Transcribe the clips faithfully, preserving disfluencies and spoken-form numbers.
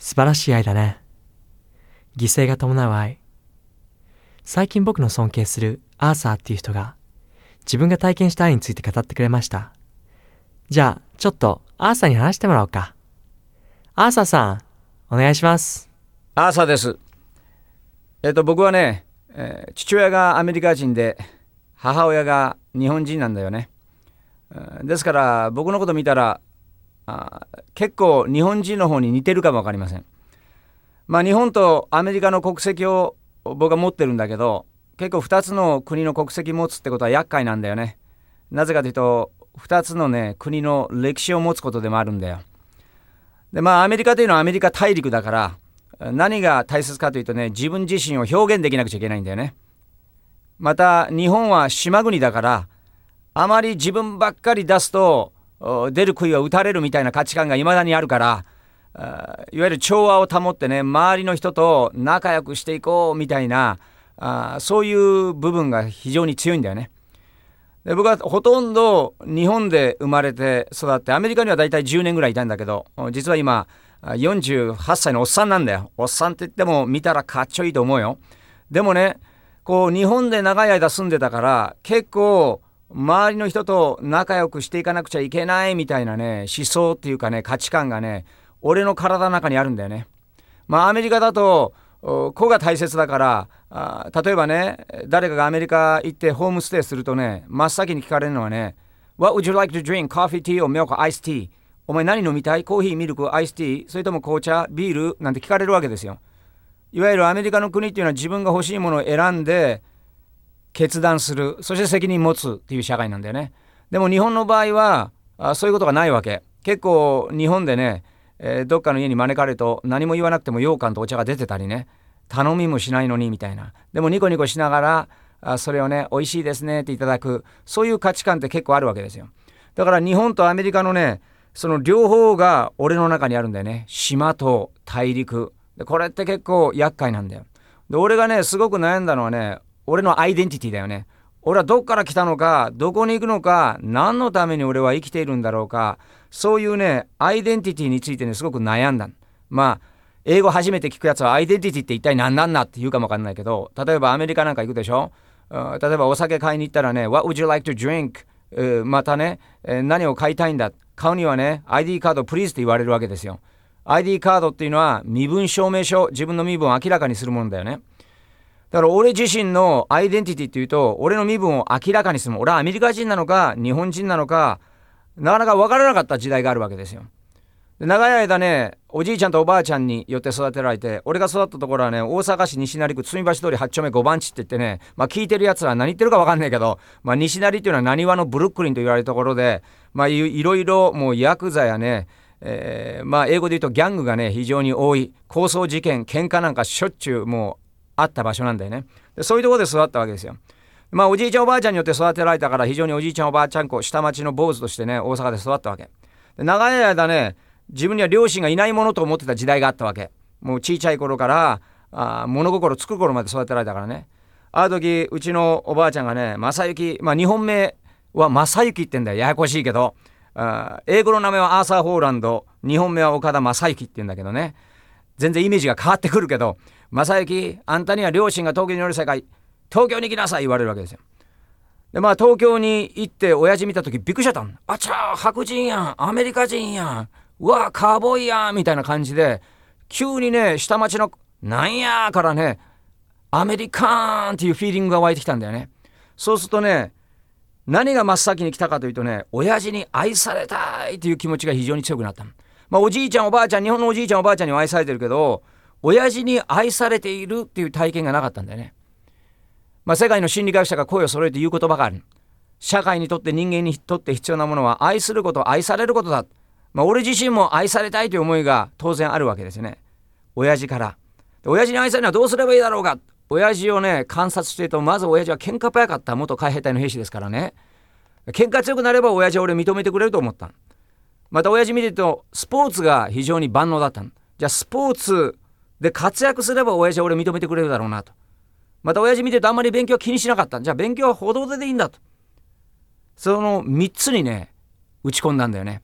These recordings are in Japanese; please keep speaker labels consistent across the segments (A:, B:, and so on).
A: 素晴らしい愛だね。犠牲が伴う愛。最近僕の尊敬するアーサーっていう人が自分が体験した愛について語ってくれました。じゃあちょっとアーサーに話してもらおうか。アーサーさん、お願いします。
B: アーサーです。えっと僕はね、えー父親がアメリカ人で母親が日本人なんだよね。うんですから僕のこと見たらあ結構日本人の方に似てるかもわかりません。まあ日本とアメリカの国籍を僕は持ってるんだけど、結構ふたつの国の国籍持つってことは厄介なんだよね。なぜかというとふたつのね国の歴史を持つことでもあるんだよ。でまあアメリカというのはアメリカ大陸だから、何が大切かというとね、自分自身を表現できなくちゃいけないんだよね。また日本は島国だから、あまり自分ばっかり出すと出る杭は打たれるみたいな価値観がいまだにあるから、いわゆる調和を保ってね、周りの人と仲良くしていこうみたいな、あそういう部分が非常に強いんだよね。で僕はほとんど日本で生まれて育って、アメリカにはだいたいじゅうねんぐらいいたんだけど、実は今よんじゅうはっさいのおっさんなんだよ。おっさんって言っても見たらかっちょいいと思うよ。でもね、こう日本で長い間住んでたから、結構周りの人と仲良くしていかなくちゃいけないみたいなね、思想っていうかね、価値観がね、俺の体の中にあるんだよね。まあアメリカだと子が大切だから、あ例えばね、誰かがアメリカ行ってホームステイするとね、真っ先に聞かれるのはね、 What would you like to drink? Coffee, tea or milk, iced tea? お前何飲みたい？コーヒー、ミルク、アイスティー、それとも紅茶、ビールなんて聞かれるわけですよ。いわゆるアメリカの国っていうのは自分が欲しいものを選んで決断する、そして責任持つっていう社会なんだよね。でも日本の場合はあそういうことがないわけ。結構日本でね、えー、どっかの家に招かれると何も言わなくても羊羹とお茶が出てたりね、頼みもしないのにみたいな。でもニコニコしながらあそれをね、美味しいですねっていただく、そういう価値観って結構あるわけですよ。だから日本とアメリカのね、その両方が俺の中にあるんだよね。島と大陸で、これって結構厄介なんだよ。で俺がねすごく悩んだのはね、俺のアイデンティティだよね。俺はどっから来たのか、どこに行くのか、何のために俺は生きているんだろうか、そういうねアイデンティティについてねすごく悩んだ。まあ英語初めて聞くやつはアイデンティティって一体何なんだって言うかもわかんないけど、例えばアメリカなんか行くでしょ。例えばお酒買いに行ったらね、 What would you like to drink？ またね、何を買いたいんだ、買うにはね アイディー カードプリーズって言われるわけですよ。 アイディー カードっていうのは身分証明書、自分の身分を明らかにするものだよね。だから俺自身のアイデンティティっていうと、俺の身分を明らかにするもの、俺はアメリカ人なのか日本人なのかなかなか分からなかった時代があるわけですよ。で長い間ね、おじいちゃんとおばあちゃんによって育てられて、俺が育ったところはね、大阪市西成区鶴見橋通りはち丁目ご番地って言ってね、まあ聞いてるやつは何言ってるか分かんないけど、まあ西成っていうのは浪速のブルックリンと言われるところで、まあい, いろいろもうヤクザやね、えー、まあ英語で言うとギャングがね非常に多い、抗争事件、喧嘩なんかしょっちゅうもうあった場所なんだよね。でそういうところで育ったわけですよ。まあおじいちゃんおばあちゃんによって育てられたから、非常におじいちゃんおばあちゃん子、下町の坊主としてね大阪で育ったわけで、長い間ね自分には両親がいないものと思ってた時代があったわけ。もう小さい頃からあ物心つく頃まで育てられたからね。ある時うちのおばあちゃんがね、正幸、まあ日本名は正幸って言うんだよ、ややこしいけど、あ英語の名前はアーサー・ホーランド、日本名は岡田正幸って言うんだけどね、全然イメージが変わってくるけど、正幸、あんたには両親が東京におる世界、東京に行きなさい言われるわけですよ。でまあ東京に行って親父見た時びっくりしちゃったん。あちゃー、白人やん、アメリカ人やん、うわカーボーイやんみたいな感じで、急にね下町のなんやからねアメリカンっていうフィーリングが湧いてきたんだよね。そうするとね、何が真っ先に来たかというとね、親父に愛されたいという気持ちが非常に強くなった。まあおじいちゃんおばあちゃん、日本のおじいちゃんおばあちゃんには愛されてるけど、親父に愛されているっていう体験がなかったんだよね。まあ世界の心理学者が声を揃えて言う言葉がある。社会にとって人間にとって必要なものは愛すること、愛されることだ。まあ、俺自身も愛されたいという思いが当然あるわけですよね。親父から。で親父に愛されるのはどうすればいいだろうか。親父をね観察していると、まず親父は喧嘩早かった元海兵隊の兵士ですからね。喧嘩強くなれば親父は俺認めてくれると思った。また親父見てるとスポーツが非常に万能だった。じゃあスポーツで活躍すれば親父は俺認めてくれるだろうなと。また親父見てるとあんまり勉強は気にしなかった。じゃあ勉強は歩道ででいいんだと。そのみっつにね打ち込んだんだよね。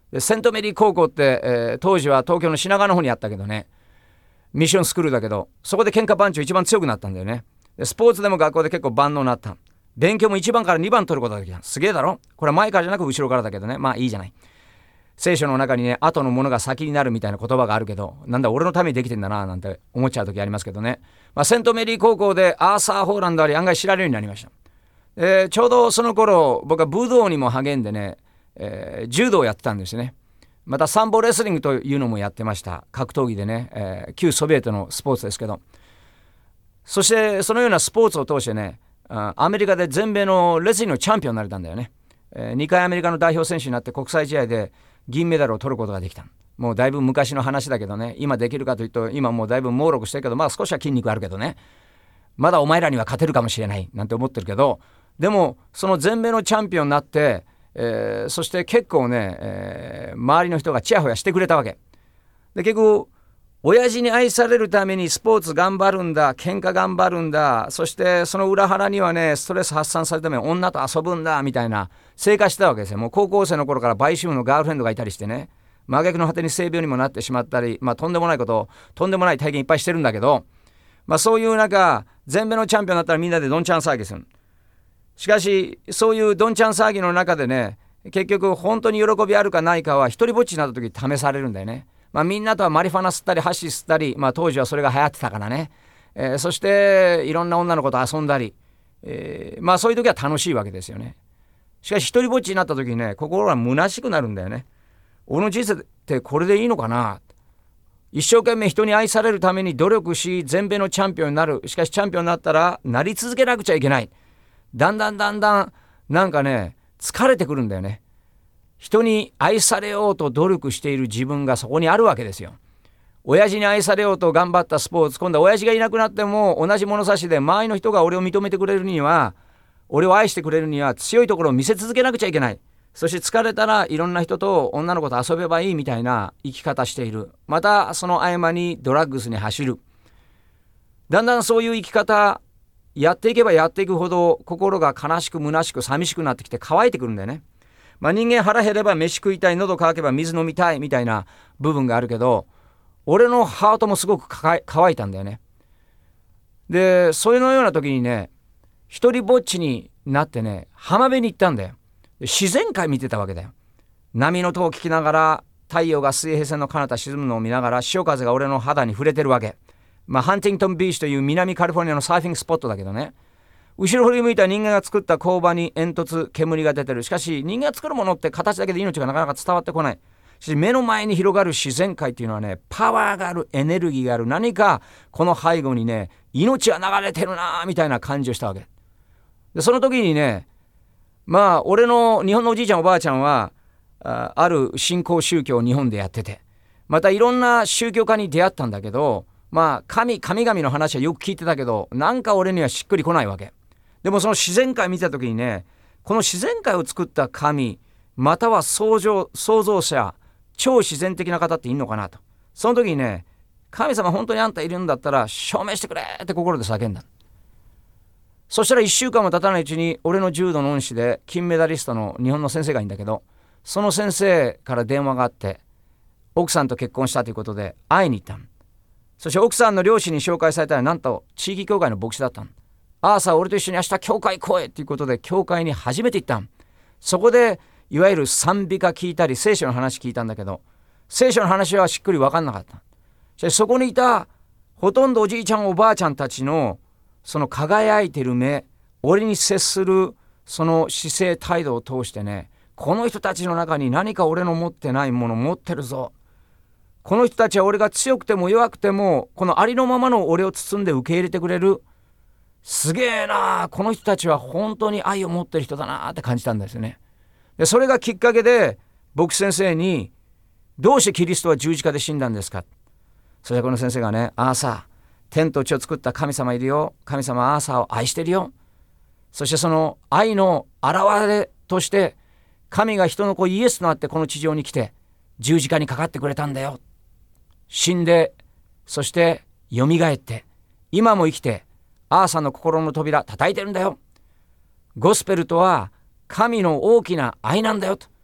B: でセントメリー高校って、えー、当時は東京の品川の方にあったけどね、ミッションスクールだけど、そこで喧嘩番長一番強くなったんだよね。でスポーツでも学校で結構万能になった。勉強もいちばんからにばん取ることができた。すげえだろ。これは前からじゃなく後ろからだけどね、まあいいじゃない。聖書の中にね、後のものが先になるみたいな言葉があるけど、なんだ俺のためにできてんだななんて思っちゃう時ありますけどね。まあ、セントメリー高校でアーサー・ホーランドあり案外知られるようになりました。えー、ちょうどその頃僕は武道にも励んでね、えー、柔道をやってたんですね。またサンボレスリングというのもやってました。格闘技でね、えー、旧ソビエトのスポーツですけど、そしてそのようなスポーツを通してね、アメリカで全米のレスリングのチャンピオンになれたんだよね。えー、にかいアメリカの代表選手になって国際試合で銀メダルを取ることができた。もうだいぶ昔の話だけどね、今できるかというと今もうだいぶ猛録してるけど、まあ少しは筋肉あるけどね、まだお前らには勝てるかもしれないなんて思ってるけど、でもその全米のチャンピオンになって、えー、そして結構ね、えー、周りの人がチヤホヤしてくれたわけで、結局親父に愛されるためにスポーツ頑張るんだ、喧嘩頑張るんだ、そしてその裏腹にはね、ストレス発散されるために女と遊ぶんだみたいな生活してたわけですよ。もう高校生の頃から売春のガールフレンドがいたりしてね、真逆の果てに性病にもなってしまったり、まあとんでもないことをとんでもない体験いっぱいしてるんだけど、まあそういう中全米のチャンピオンになったらみんなでどんちゃん騒ぎする。しかしそういうどんちゃん騒ぎの中でね、結局本当に喜びあるかないかは一人ぼっちになった時試されるんだよね。まあ、みんなとはマリファナ吸ったりハッシー吸ったり、まあ、当時はそれが流行ってたからね、えー、そしていろんな女の子と遊んだり、えー、まあそういう時は楽しいわけですよね。しかし一人ぼっちになった時にね、心が虚しくなるんだよね。俺の人生ってこれでいいのかな。一生懸命人に愛されるために努力し全米のチャンピオンになる。しかしチャンピオンになったらなり続けなくちゃいけない。だんだんだんだんなんかね疲れてくるんだよね。人に愛されようと努力している自分がそこにあるわけですよ。親父に愛されようと頑張ったスポーツ、今度は親父がいなくなっても同じ物差しで周りの人が俺を認めてくれるには、俺を愛してくれるには強いところを見せ続けなくちゃいけない。そして疲れたらいろんな人と女の子と遊べばいいみたいな生き方している。またその合間にドラッグスに走る。だんだんそういう生き方やっていけばやっていくほど心が悲しく虚しく寂しくなってきて乾いてくるんだよね。まあ、人間腹減れば飯食いたい、喉乾けば水飲みたいみたいな部分があるけど、俺のハートもすごく乾いたんだよね。でそのような時にね、一人ぼっちになってね、浜辺に行ったんだよ。自然界見てたわけだよ。波の音を聞きながら、太陽が水平線の彼方沈むのを見ながら、潮風が俺の肌に触れてるわけ。まあハンティントンビーチという南カリフォルニアのサーフィングスポットだけどね、後ろ振り向いた人間が作った工場に煙突煙が出てる。しかし人間が作るものって形だけで命がなかなか伝わってこない。し目の前に広がる自然界っていうのはね、パワーがある、エネルギーがある、何かこの背後にね命が流れてるなみたいな感じをしたわけで、その時にね、まあ俺の日本のおじいちゃんおばあちゃんは あ, ある新興宗教を日本でやってて、またいろんな宗教家に出会ったんだけど、まあ神神々の話はよく聞いてたけど、なんか俺にはしっくりこないわけでもその自然界見た時にね、この自然界を作った神または創造、創造者、超自然的な方っていいのかなと。その時にね、神様本当にあんたいるんだったら証明してくれって心で叫んだ。そしたらいっしゅうかんも経たないうちに俺の柔道の恩師で金メダリストの日本の先生がいいんだけど、その先生から電話があって、奥さんと結婚したということで会いに行ったの。そして奥さんの両親に紹介されたら、なんと地域教会の牧師だったの。アーサー俺と一緒に明日教会来いっていうことで教会に初めて行ったん。そこでいわゆる賛美歌聞いたり聖書の話聞いたんだけど、聖書の話はしっくり分かんなかった。そしてそこにいたほとんどおじいちゃんおばあちゃんたちのその輝いてる目、俺に接するその姿勢態度を通してね、この人たちの中に何か俺の持ってないもの持ってるぞ。この人たちは俺が強くても弱くてもこのありのままの俺を包んで受け入れてくれる。すげえな、この人たちは本当に愛を持ってる人だなって感じたんですよね。でそれがきっかけで牧師先生に、どうしてキリストは十字架で死んだんですか。そしてこの先生がね、アーサー、天と地を作った神様いるよ。神様はアーサーを愛してるよ。そしてその愛の表れとして神が人の子イエスとなってこの地上に来て十字架にかかってくれたんだよ。死んで、そしてよみがえって今も生きてアーサーの心の扉叩いてるんだよ。ゴスペルとは神の大きな愛なんだよと。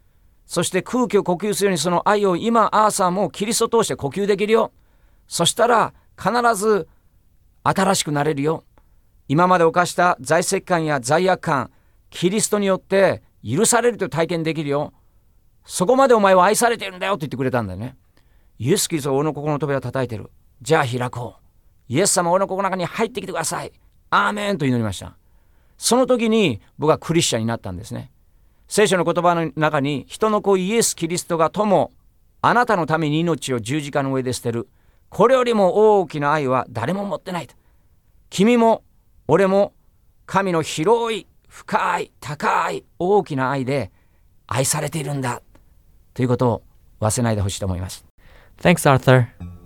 B: そして空気を呼吸するようにその愛を今アーサーもキリストを通して呼吸できるよ。そしたら必ず新しくなれるよ。今まで犯した罪責感や罪悪感、キリストによって許されるという体験できるよ。そこまでお前は愛されているんだよって言ってくれたんだよね。イエス・キリストが俺の心の扉を叩いてる。じゃあ開こう。イエス様、俺の心の中に入ってきてください。アーメンと祈りました。その時に僕はクリスチャンになったんですね。聖書の言葉の中に、人の子イエス・キリストが友、あなたのために命を十字架の上で捨てる。これよりも大きな愛は誰も持ってないと。君も俺も神の広い、深い、高い、大きな愛で愛されているんだということを忘れないでほしいと思います。
A: Thanks, Arthur.